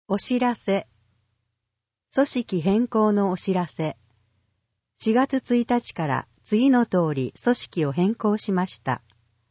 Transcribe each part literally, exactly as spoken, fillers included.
お知らせ。組織変更のお知らせ。しがつついたちから次の通り組織を変更しました。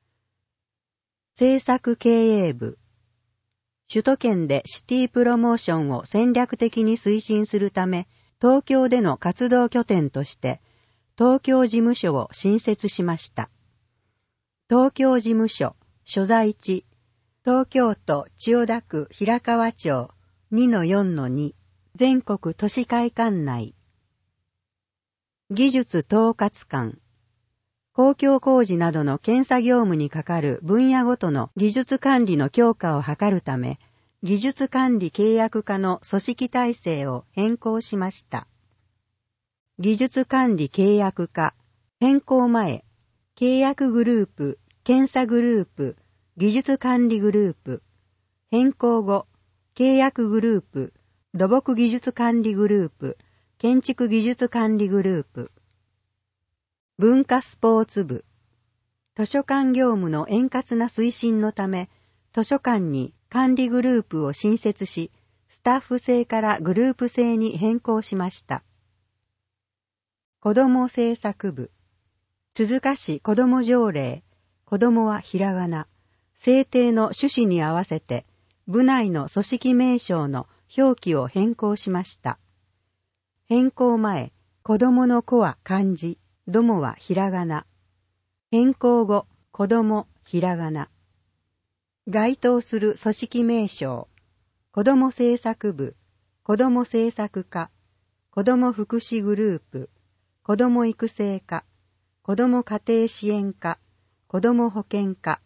政策経営部。首都圏でシティプロモーションを戦略的に推進するため、東京での活動拠点として、東京事務所を新設しました。東京事務所、所在地、東京都千代田区平川町 にのよんのに、全国都市会館内。技術統括官。公共工事などの検査業務にかかる分野ごとの技術管理の強化を図るため、技術管理契約課の組織体制を変更しました。技術管理契約課、変更前、契約グループ、検査グループ、技術管理グループ、変更後、契約グループ、土木技術管理グループ、建築技術管理グループ。文化スポーツ部。図書館業務の円滑な推進のため、図書館に管理グループを新設し、スタッフ制からグループ制に変更しました。子ども政策部。鈴鹿市子ども条例、子どもはひらがな、制定の趣旨に合わせて、部内の組織名称の表記を変更しました。変更前、子どもの子は漢字、どもはひらがな。変更後、子ども、ひらがな。該当する組織名称、子ども政策部、子ども政策課、子ども福祉グループ、子ども育成課、子ども家庭支援課、子ども保健課。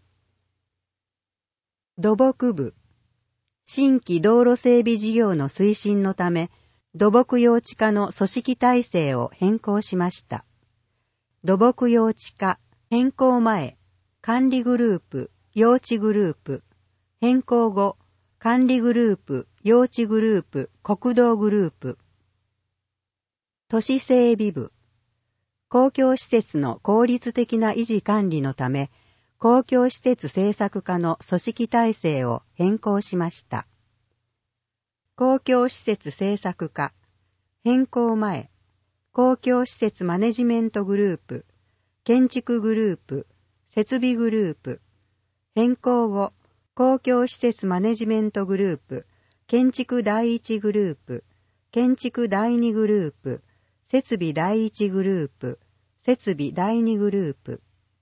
土木部。新規道路整備事業の推進のため、土木用地課の組織体制を変更しました。土木用地課、変更前、管理グループ、用地グループ、変更後、管理グループ、用地グループ、国道グループ。都市整備部。公共施設の効率的な維持管理のため、公共施設政策課の組織体制を変更しました。公共施設政策課、変更前、公共施設マネジメントグループ、建築グループ、設備グループ、変更後、公共施設マネジメントグループ、建築第一グループ、建築第二グループ、設備第一グループ、設備第二グループ。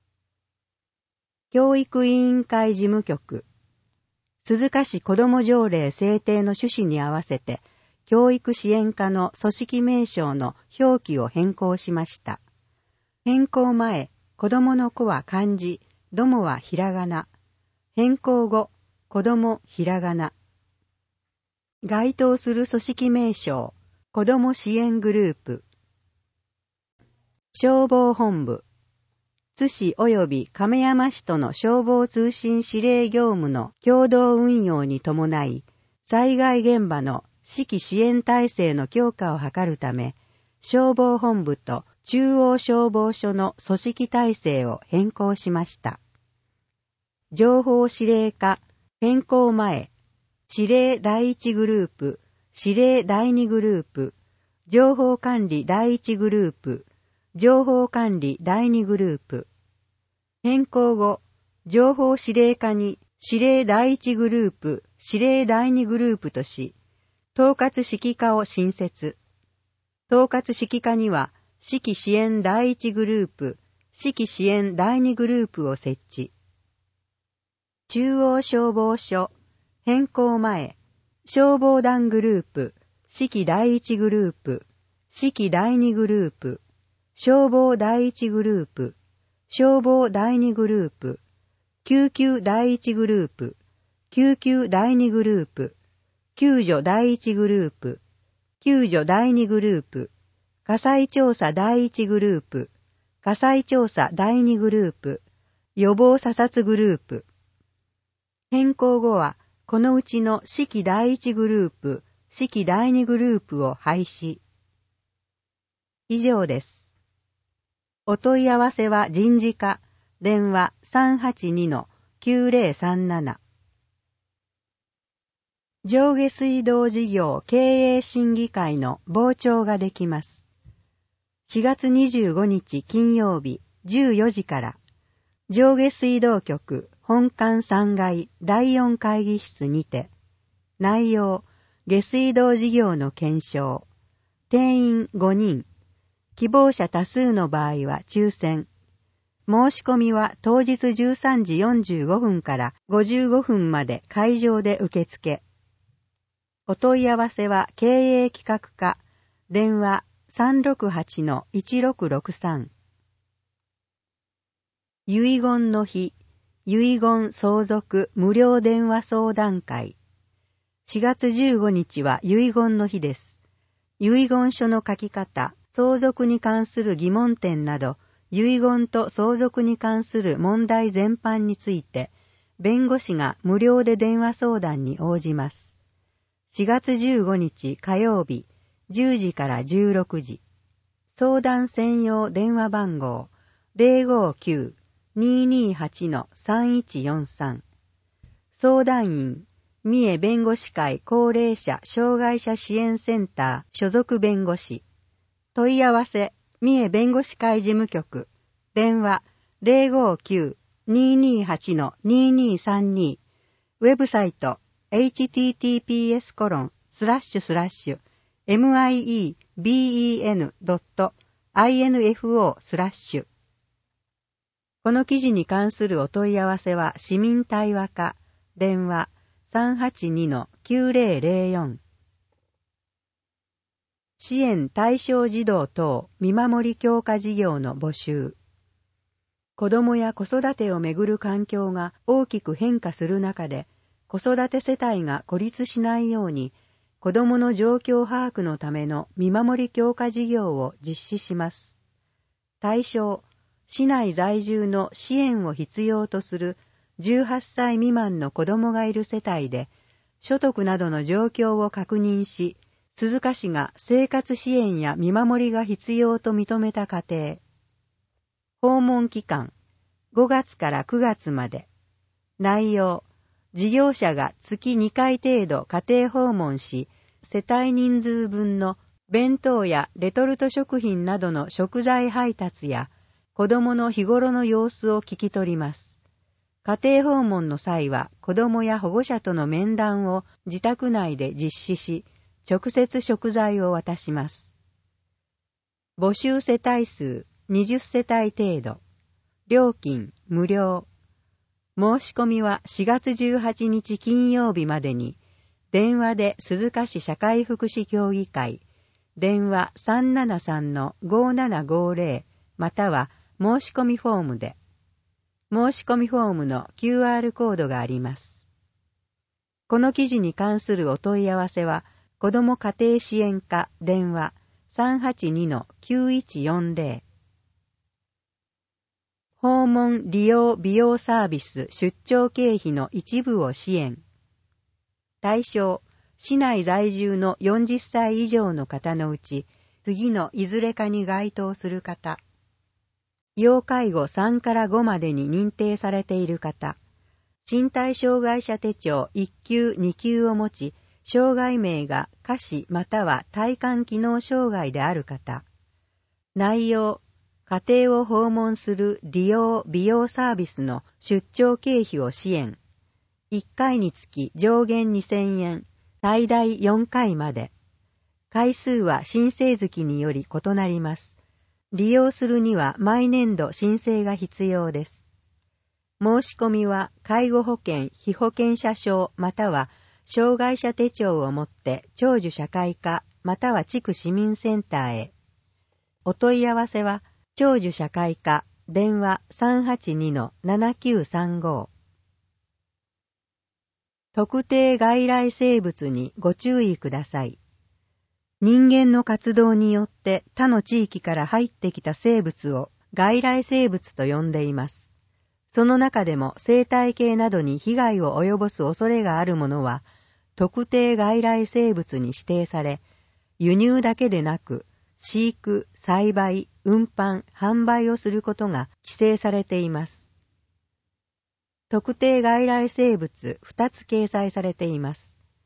教育委員会事務局。鈴鹿市子ども条例制定の趣旨に合わせて、教育支援課の組織名称の表記を変更しました。変更前、子どもの子は漢字、どもはひらがな。変更後、子どもひらがな。該当する組織名称、子ども支援グループ。消防本部。津市及び亀山市との消防通信指令業務の共同運用に伴い、災害現場の指揮支援体制の強化を図るため、消防本部と中央消防署の組織体制を変更しました。情報指令課、変更前、指令第一グループ、指令第二グループ、情報管理第一グループ、情報管理第二グループ。変更後、情報指令課に指令第一グループ、指令第二グループとし、統括指揮課を新設。統括指揮課には、指揮支援第一グループ、指揮支援第二グループを設置。中央消防署、変更前、消防団グループ、指揮第一グループ、指揮第二グループ、消防第一グループ、消防第二グループ、救急第一グループ、救急第二グループ、救助第一グループ、救助第二グループ、火災調査第一グループ、火災調査第二グループ、予防査察グループ。変更後は、このうちの指揮第一グループ、指揮第二グループを廃止。以上です。お問い合わせは人事課、電話 さんはちにのきゅうぜろさんなな。 上下水道事業経営審議会の傍聴ができます。しがつにじゅうごにち金曜日じゅうよじから、上下水道局本館さんがいだいよん会議室にて、内容、下水道事業の検証、定員ごにん、希望者多数の場合は抽選。申し込みは当日じゅうさんじよんじゅうごふんからごじゅうごふんまで会場で受付。お問い合わせは経営企画課、電話 さんろくはちのいちろくろくさん。遺言の日、遺言相続無料電話相談会。しがつじゅうごにちは遺言の日です。遺言書の書き方、相続に関する疑問点など、遺言と相続に関する問題全般について、弁護士が無料で電話相談に応じます。しがつじゅうごにち火曜日、じゅうじからじゅうろくじ。相談専用電話番号 ゼロごきゅう にーにーはち さんいちよんさん。相談員、三重弁護士会高齢者障害者支援センター所属弁護士。問い合わせ、三重弁護士会事務局。電話 ゼロごきゅう にーにーはち にーにーさんに。ウェブサイト エイチティーティーピーエスコロンスラッシュスラッシュエムアイイービーイーエヌドットアイエヌエフオースラッシュ。この記事に関するお問い合わせは市民対話課、電話 さんはちにのきゅうぜろぜろよん。支援対象児童等見守り強化事業の募集。子どもや子育てをめぐる環境が大きく変化する中で、子育て世帯が孤立しないように、子どもの状況把握のための見守り強化事業を実施します。対象、市内在住の支援を必要とするじゅうはっさい未満の子どもがいる世帯で、所得などの状況を確認し、鈴鹿市が生活支援や見守りが必要と認めた家庭。訪問期間、ごがつからくがつまで。内容、事業者が月にかい程度家庭訪問し、世帯人数分の弁当やレトルト食品などの食材配達や、子どもの日頃の様子を聞き取ります。家庭訪問の際は、子どもや保護者との面談を自宅内で実施し、直接食材を渡します。募集世帯数にじゅっせたい程度。料金無料。申し込みはしがつじゅうはちにち金曜日までに、電話で鈴鹿市社会福祉協議会、電話 さんななさんのごななごぜろ または申し込みフォームで。申し込みフォームの キューアール コードがあります。この記事に関するお問い合わせは、子ども家庭支援課電話 さんはちにのきゅういちよんぜろ。訪問利用美容サービス出張経費の一部を支援。対象、市内在住のよんじゅっさい以上の方のうち、次のいずれかに該当する方。要介護さんからごまでに認定されている方。身体障害者手帳いっきゅうにきゅうを持ち、障害名が下肢または体幹機能障害である方。内容、家庭を訪問する利用美容サービスの出張経費を支援。いっかいにつき上限にせんえん、最大よんかいまで。回数は申請月により異なります。利用するには毎年度申請が必要です。申し込みは介護保険被保険者証または障害者手帳を持って長寿社会課または地区市民センターへ。お問い合わせは長寿社会課電話 さんはちにのななきゅうさんご。特定外来生物にご注意ください。人間の活動によって他の地域から入ってきた生物を外来生物と呼んでいます。その中でも生態系などに被害を及ぼす恐れがあるものは特定外来生物に指定され、輸入だけでなく飼育、栽培、運搬、販売をすることが規制されています。特定外来生物ふたつ掲載されています。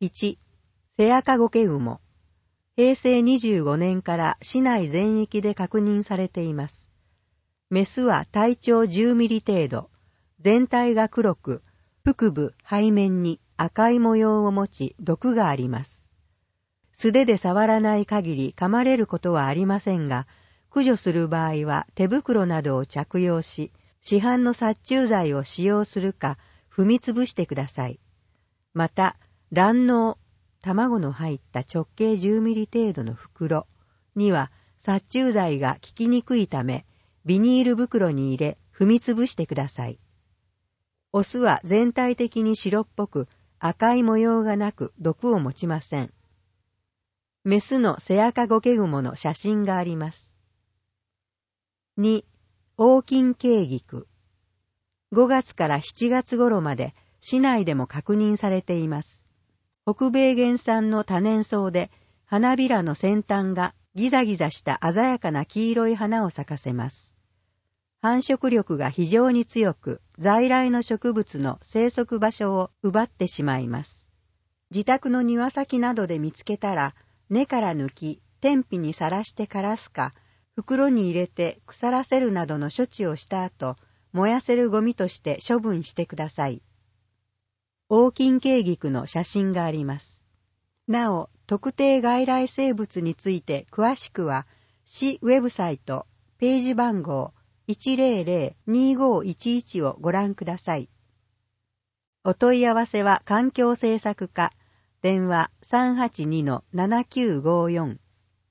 いち、セアカゴケグモ。平成にじゅうごねんから市内全域で確認されています。メスは体長じゅうミリ程度、全体が黒く、腹部、背面に赤い模様を持ち、毒があります。素手で触らない限り噛まれることはありませんが、駆除する場合は手袋などを着用し、市販の殺虫剤を使用するか、踏みつぶしてください。また、卵嚢、卵の入った直径じゅうミリ程度の袋には殺虫剤が効きにくいため、ビニール袋に入れ踏みつぶしてください。オスは全体的に白っぽく赤い模様がなく毒を持ちません。メスのセアカゴケグモの写真があります。に、オオキンケイギク。ごがつからしちがつ頃まで市内でも確認されています。北米原産の多年草で、花びらの先端がギザギザした鮮やかな黄色い花を咲かせます。繁殖力が非常に強く、在来の植物の生息場所を奪ってしまいます。自宅の庭先などで見つけたら、根から抜き、天日にさらして枯らすか、袋に入れて腐らせるなどの処置をした後、燃やせるゴミとして処分してください。オオキンケイギクの写真があります。なお、特定外来生物について詳しくは、市ウェブサイト、ページ番号 いちまるまる にごいちいち をご覧ください。お問い合わせは環境政策課、電話 さんはちにのななきゅうごよん。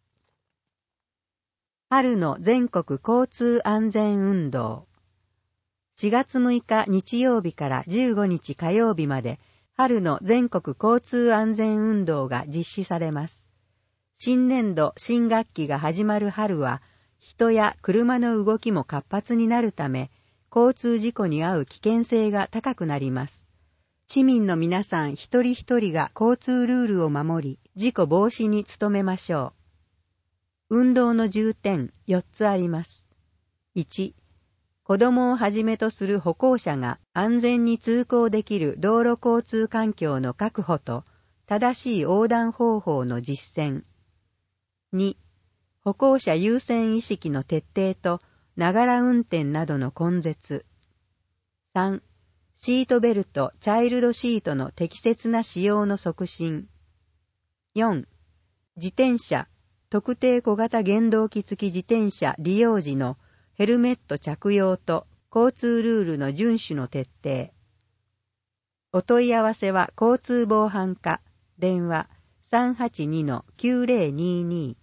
春の全国交通安全運動。しがつむいか日曜日からじゅうごにち火曜日まで春の全国交通安全運動が実施されます。新年度新学期が始まる春は人や車の動きも活発になるため交通事故に遭う危険性が高くなります。市民の皆さん一人一人が交通ルールを守り事故防止に努めましょう。運動の重点よっつあります。いち、子供をはじめとする歩行者が安全に通行できる道路交通環境の確保と正しい横断方法の実践。に、歩行者優先意識の徹底とながら運転などの根絶。さん、シートベルト、チャイルドシートの適切な使用の促進。よん、自転車、特定小型原動機付き自転車利用時のヘルメット着用と交通ルールの遵守の徹底。お問い合わせは交通防犯課、電話 さんはちにのきゅうぜろにに。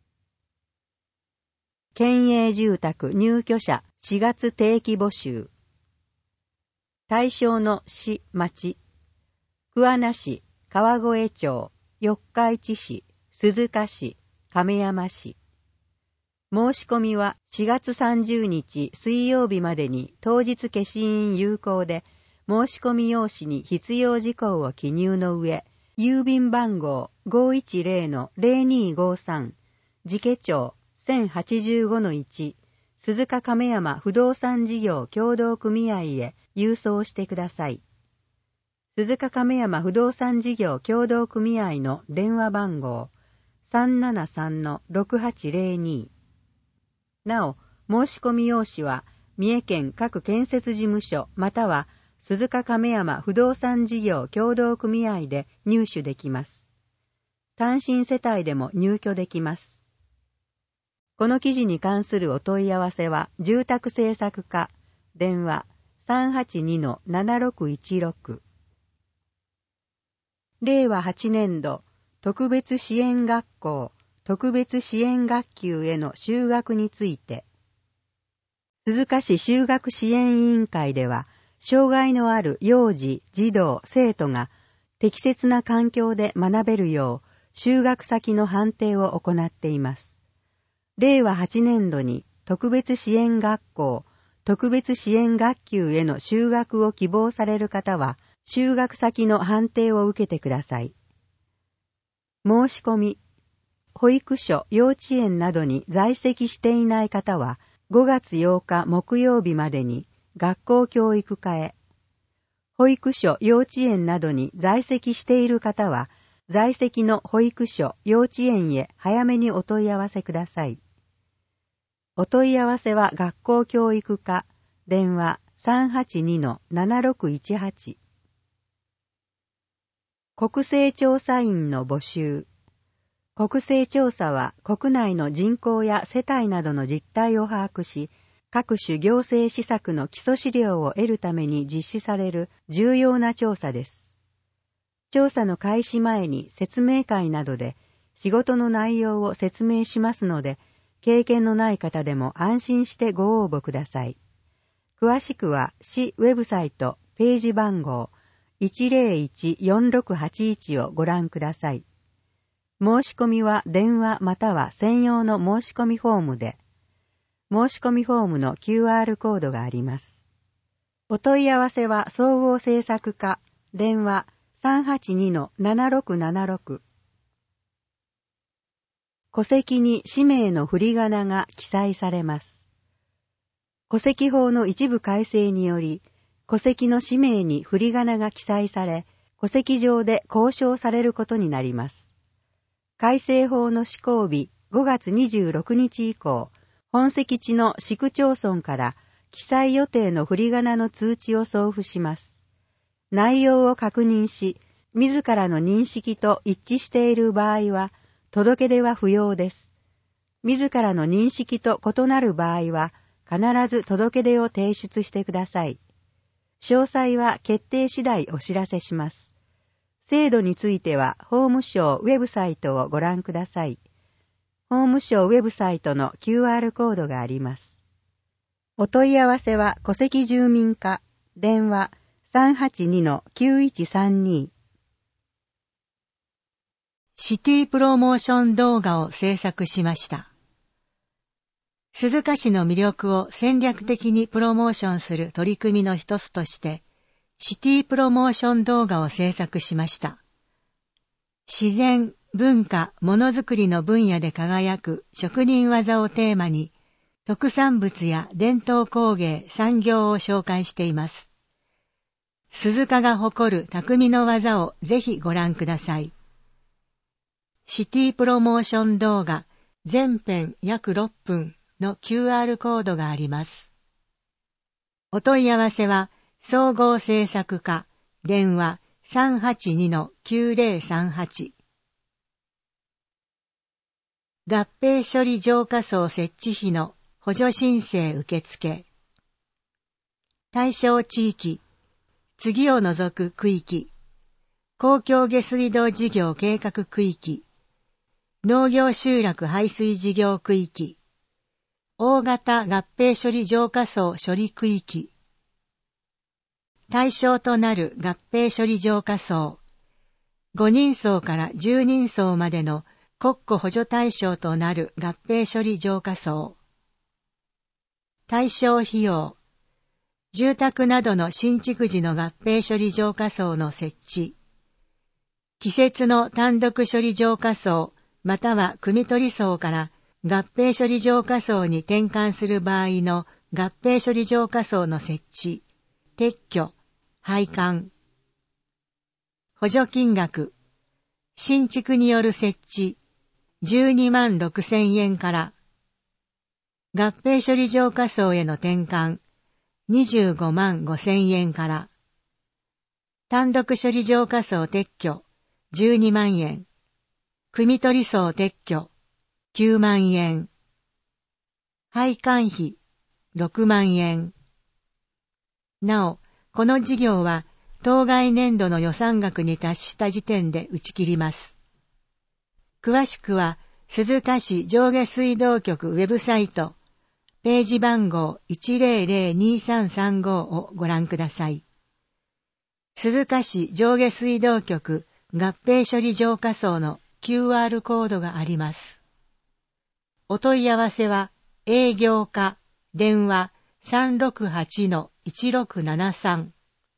県営住宅入居者しがつ定期募集。対象の市、町。桑名市、川越町、四日市市、鈴鹿市、亀山市。申し込みはしがつさんじゅうにち水曜日までに当日消印有効で、申し込み用紙に必要事項を記入の上、郵便番号 ごいちぜろのぜろにごさん、寺家町 せんはちじゅうごのいち、鈴鹿亀山不動産事業協同組合へ郵送してください。鈴鹿亀山不動産事業協同組合の電話番号 さんななさんのろくはちぜろに。なお、申し込み用紙は、三重県各建設事務所または鈴鹿亀山不動産事業協同組合で入手できます。単身世帯でも入居できます。この記事に関するお問い合わせは、住宅政策課、電話 さんはちにのななろくいちろく。れいわはちねんど、特別支援学校、特別支援学級への就学について、鈴鹿市就学支援委員会では、障害のある幼児、児童、生徒が適切な環境で学べるよう、就学先の判定を行っています。れいわはちねんどに特別支援学校、特別支援学級への就学を希望される方は、就学先の判定を受けてください。申し込み。保育所、幼稚園などに在籍していない方は、ごがつようか木曜日までに学校教育課へ。保育所、幼稚園などに在籍している方は、 在籍の保育所、幼稚園へ早めにお問い合わせください。お問い合わせは学校教育課、電話 さんはちにのななろくいちはち。国勢調査員の募集。国勢調査は国内の人口や世帯などの実態を把握し、各種行政施策の基礎資料を得るために実施される重要な調査です。調査の開始前に説明会などで仕事の内容を説明しますので、経験のない方でも安心してご応募ください。詳しくは市ウェブサイトページ番号 いちゼロいちよんろくはちいち をご覧ください。申し込みは電話または専用の申し込みフォームで、申し込みフォームの キューアール コードがあります。お問い合わせは総合政策課、電話 さんはちにのななろくななろく。戸籍に氏名の振り仮名が記載されます。戸籍法の一部改正により、戸籍の氏名に振り仮名が記載され、戸籍上で公証されることになります。改正法の施行日ごがつにじゅうろくにち以降、本籍地の市区町村から記載予定の振り仮名の通知を送付します。内容を確認し、自らの認識と一致している場合は、届け出は不要です。自らの認識と異なる場合は、必ず届け出を提出してください。詳細は決定次第お知らせします。制度については、法務省ウェブサイトをご覧ください。法務省ウェブサイトの キューアール コードがあります。お問い合わせは戸籍住民課、電話 さんはちにのきゅういちさんに。 シティプロモーション動画を制作しました。鈴鹿市の魅力を戦略的にプロモーションする取り組みの一つとして、シティプロモーション動画を制作しました。自然、文化、ものづくりの分野で輝く職人技をテーマに、特産物や伝統工芸、産業を紹介しています。鈴鹿が誇る匠の技をぜひご覧ください。シティプロモーション動画全編約ろっぷんの キューアール コードがあります。お問い合わせは総合制作課、電話 さんはちにのきゅうゼロさんはち。合併処理浄化槽設置費の補助申請受付。対象地域、次を除く区域、公共下水道事業計画区域、農業集落排水事業区域、大型合併処理浄化槽処理区域。対象となる合併処理浄化槽、ごにんそうからじゅうにんそうまでの国庫補助対象となる合併処理浄化槽。対象費用、住宅などの新築時の合併処理浄化槽の設置。季節の単独処理浄化槽または汲み取り槽から合併処理浄化槽に転換する場合の合併処理浄化槽の設置、撤去、配管。補助金額、新築による設置、じゅうにまんろくせんえんから、合併処理浄化槽への転換、にじゅうごまんごせんえんから、単独処理浄化槽撤去、じゅうにまんえん、汲み取り槽撤去、きゅうまんえん、配管費、ろくまんえん。なお、この事業は当該年度の予算額に達した時点で打ち切ります。詳しくは、鈴鹿市上下水道局ウェブサイト、ページ番号 いちゼロゼロにさんさんご をご覧ください。鈴鹿市上下水道局合併処理浄化槽の キューアール コードがあります。お問い合わせは営業課、電話 さんろくはちのいちろくななさん。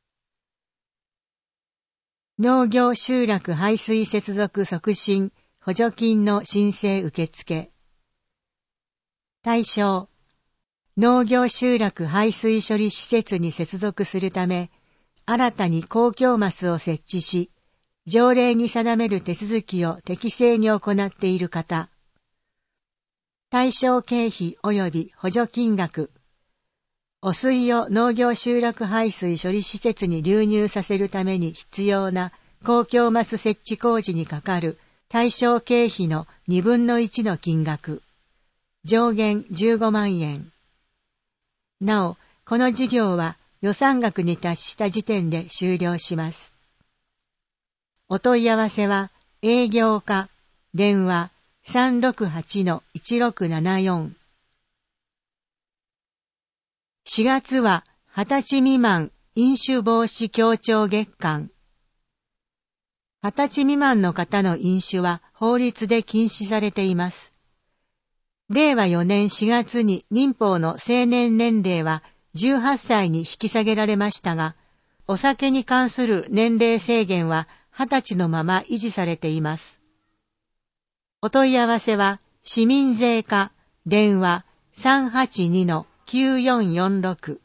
農業集落排水接続促進補助金の申請受付。対象、農業集落排水処理施設に接続するため、新たに公共マスを設置し、 条例に定める手続きを適正に行っている方、対象経費及び補助金額、汚水を農業集落排水処理施設に流入させるために必要な公共マス設置工事にかかる対象経費の二分の一の金額、上限じゅうごまんえん。なお、この事業は予算額に達した時点で終了します。お問い合わせは営業課電話 さんろくはちのいちろくななよん。しがつははたち未満飲酒防止協調月間。はたち未満の方の飲酒は法律で禁止されています。れいわよねんしがつに民法の成年年齢はじゅうはっさいに引き下げられましたが、お酒に関する年齢制限ははたちのまま維持されています。お問い合わせは市民税課電話 さんはちにのきゅうよんよんろく。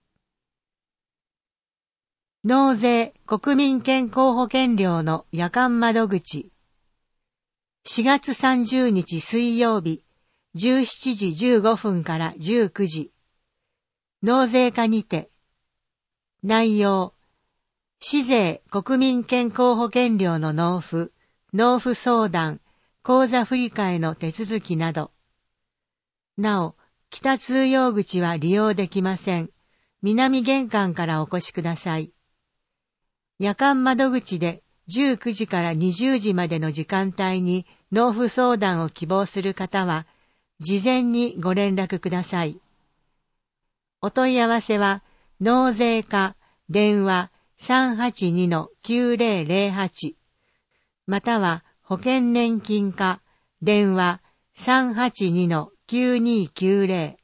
納税国民健康保険料の夜間窓口。しがつさんじゅうにち水曜日じゅうしちじじゅうごふんからじゅうくじ。納税課にて。内容。市税国民健康保険料の納付、納付相談、口座振替の手続きなど。なお、北通用口は利用できません。南玄関からお越しください。夜間窓口でじゅうくじからにじゅうじまでの時間帯に納付相談を希望する方は、事前にご連絡ください。お問い合わせは、納税課電話 さんはちにのきゅうぜろぜろはち または保険年金課電話 さんはちにのきゅうにきゅうぜろ。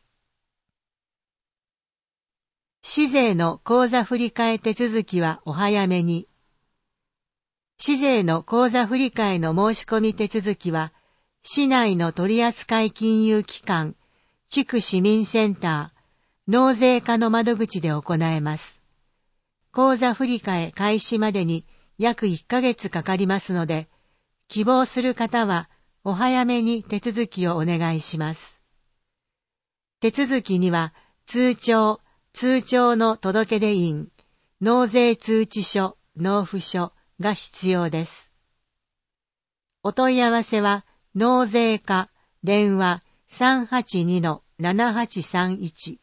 市税の口座振替手続きはお早めに。市税の口座振替の申し込み手続きは、市内の取扱金融機関、地区市民センター、納税課の窓口で行えます。口座振替開始までに約いっかげつかかりますので、希望する方はお早めに手続きをお願いします。手続きには通帳、通帳の届出印、納税通知書、納付書が必要です。お問い合わせは納税課電話 さんはちにのななはちさんいち。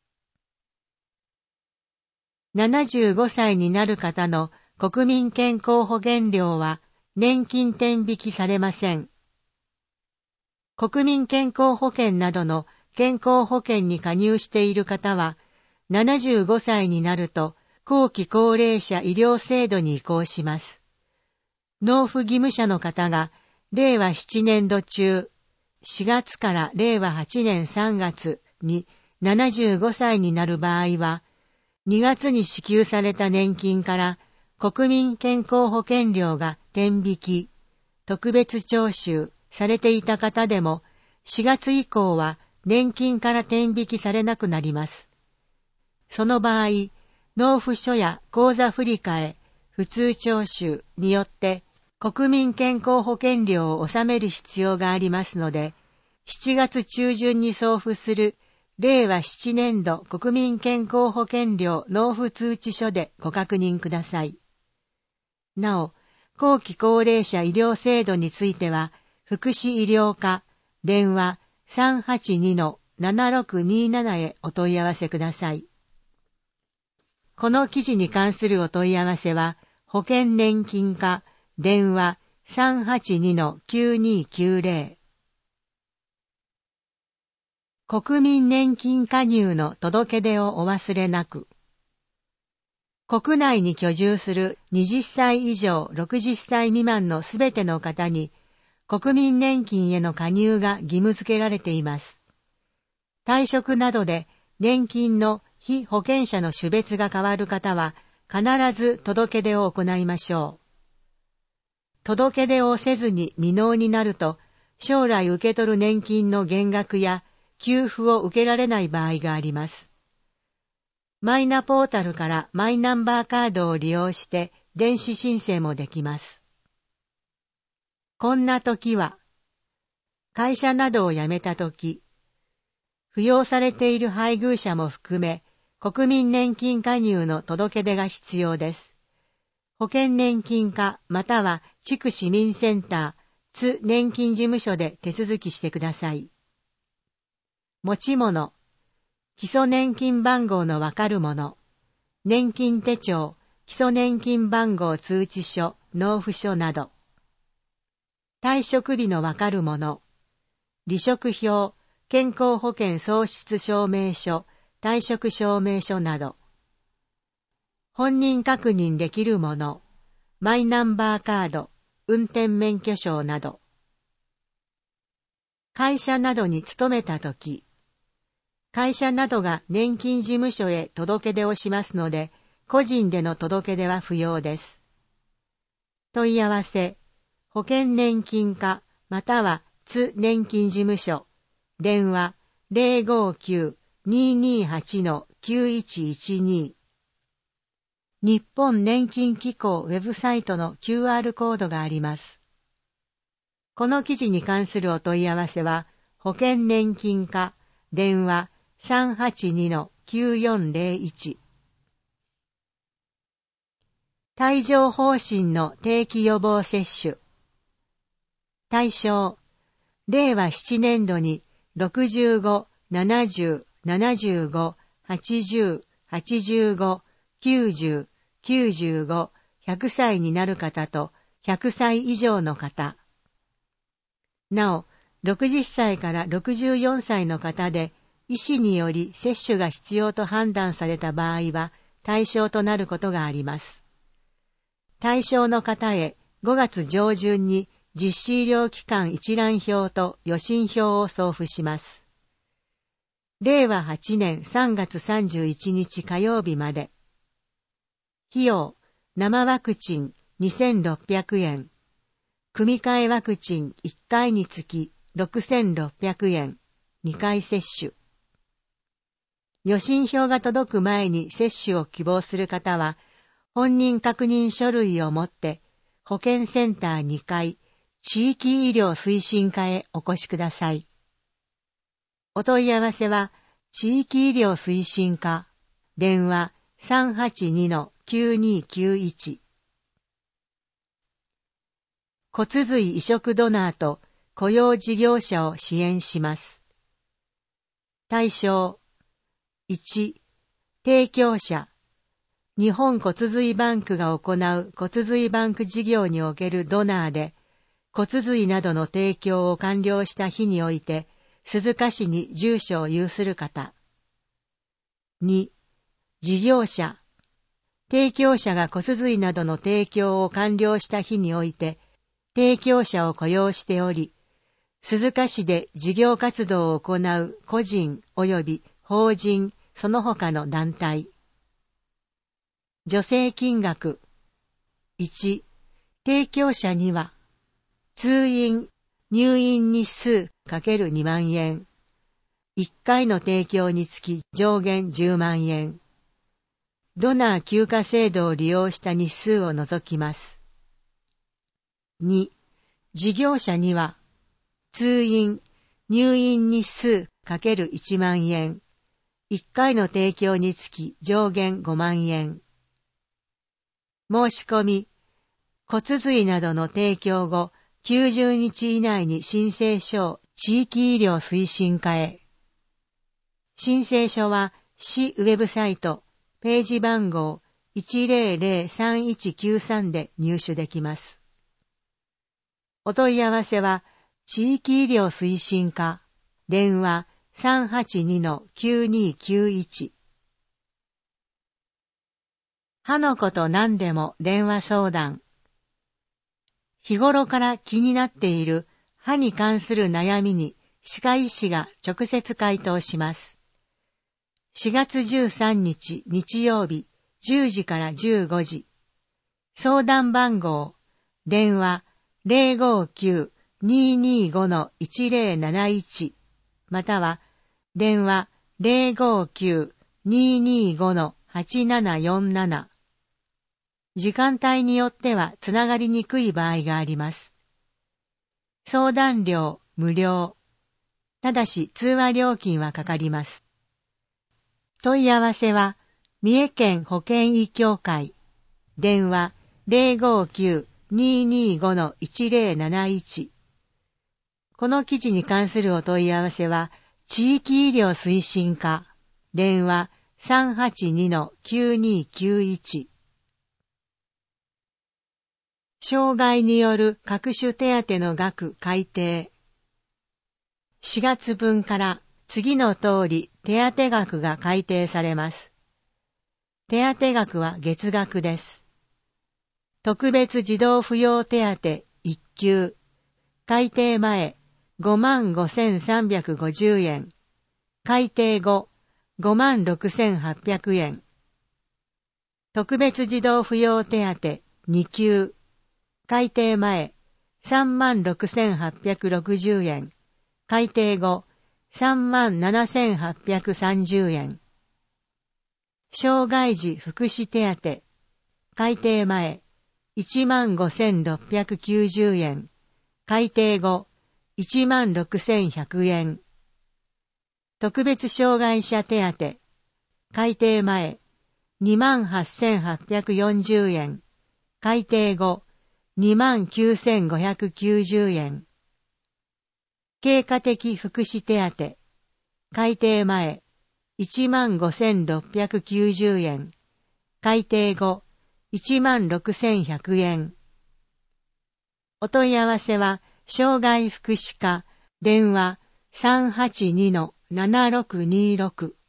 ななじゅうごさいになる方の国民健康保険料は年金天引きされません。国民健康保険などの健康保険に加入している方は、ななじゅうごさいになると後期高齢者医療制度に移行します。納付義務者の方がれいわななねんど中、しがつかられいわはちねんさんがつにななじゅうごさいになる場合は、にがつに支給された年金から国民健康保険料が天引き、特別徴収されていた方でも、しがつ以降は年金から天引きされなくなります。その場合、納付書や口座振替、普通徴収によって国民健康保険料を納める必要がありますので、しちがつ中旬に送付するれいわななねんど国民健康保険料納付通知書でご確認ください。なお、後期高齢者医療制度については、福祉医療課電話 さんはちにのななろくになな へお問い合わせください。この記事に関するお問い合わせは、保険年金課電話 さんはちにのきゅうにきゅうぜろ。国民年金加入の届け出をお忘れなく。国内に居住するはたち以上ろくじゅっさい未満のすべての方に、国民年金への加入が義務付けられています。退職などで年金の被保険者の種別が変わる方は、必ず届け出を行いましょう。届け出をせずに未納になると、将来受け取る年金の減額や給付を受けられない場合があります。マイナポータルからマイナンバーカードを利用して電子申請もできます。 こんな時は、会社などを辞めた時、扶養されている配偶者も含め、国民年金加入の届け出が必要です。保険年金課または地区市民センター、津年金事務所で手続きしてください。持ち物、基礎年金番号のわかるもの、年金手帳、基礎年金番号通知書、納付書など。退職日のわかるもの、離職票、健康保険創出証明書、退職証明書など。本人確認できるもの、マイナンバーカード、運転免許証など。会社などに勤めたとき、会社などが年金事務所へ届け出をしますので、個人での届け出は不要です。問い合わせ、保険年金課または津年金事務所、電話 ゼロごきゅう にーにーはち きゅういちいちに。日本年金機構ウェブサイトの キューアール コードがあります。この記事に関するお問い合わせは、保険年金課、電話 さんはちに きゅうよんゼロいち。帯状疱疹の定期予防接種。対象、れいわななねんどにろくじゅうご、ななじゅう、ななじゅうご、はちじゅう、はちじゅうご、きゅうじゅう、きゅうじゅうご、ひゃくさいになる方とひゃくさい以上の方。なお、ろくじゅっさいからろくじゅうよんさいの方で医師により接種が必要と判断された場合は対象となることがあります。対象の方へごがつ上旬に実施医療機関一覧表と予診票を送付します。れいわはちねんさんがつさんじゅういちにち火曜日まで。費用、生ワクチンにせんろっぴゃくえん。組み換えワクチンいっかいにつきろくせんろっぴゃくえん。にかい接種。予診票が届く前に接種を希望する方は、本人確認書類を持って保健センターにかい地域医療推進課へお越しください。お問い合わせは地域医療推進課電話 さんはちに きゅうにきゅういち。骨髄移植ドナーと雇用事業者を支援します。対象いち、提供者日本骨髄バンクが行う骨髄バンク事業におけるドナーで、骨髄などの提供を完了した日において、鈴鹿市に住所を有する方。に、事業者。提供者が骨髄などの提供を完了した日において、提供者を雇用しており、鈴鹿市で事業活動を行う個人及び法人、その他の団体。助成金額。いち、提供者には、通院、入院日数 ×に 万円。いっかいの提供につき上限じゅうまんえん。ドナー休暇制度を利用した日数を除きます。に、事業者には、通院、入院日数 ×いちまんえん。いっかいの提供につき上限ごまんえん。申し込み、骨髄などの提供後きゅうじゅうにち以内に申請書を地域医療推進課へ。申請書は市ウェブサイト、ページ番号 いちゼロゼロさんいちきゅうさん で入手できます。お問い合わせは地域医療推進課、電話 さんはちに きゅうにきゅういち。歯のこと何でも電話相談。日頃から気になっている歯に関する悩みに歯科医師が直接回答します。しがつじゅうさんにち日曜日じゅうじからじゅうごじ。相談番号、電話 ゼロごきゅう にーにーご いちゼロなないち または電話 ゼロごきゅう にーにーご はちななよんなな。時間帯によってはつながりにくい場合があります。 相談料無料。ただし通話料金はかかります。問い合わせは、三重県保健医協会。電話 ゼロごきゅう にーにーご いちゼロなないち。この記事に関するお問い合わせは、地域医療推進課。電話 さんはちに きゅうにーきゅういち。障害による各種手当の額改定。しがつぶんから次の通り手当額が改定されます。手当額は月額です。特別児童扶養手当いっきゅう。改定前ごまんごせんさんびゃくごじゅうえん。改定後ごまんろくせんはっぴゃくえん。特別児童扶養手当にきゅう。改定前さんまんろくせんはっぴゃくろくじゅうえん。改定後さんまんななせんはっぴゃくさんじゅうえん。障害児福祉手当。改定前いちまんごせんろっぴゃくきゅうじゅうえん。改定後いちまんろくせんひゃくえん。特別障害者手当。改定前にまんはっせんはっぴゃくよんじゅうえん。改定後にまんきゅうせんごひゃくきゅうじゅうえん。経過的福祉手当。改定前いちまんごせんろっぴゃくきゅうじゅうえん。改定後いちまんろくせんひゃくえん。お問い合わせは障害福祉課電話 さんはちに ななろくにろく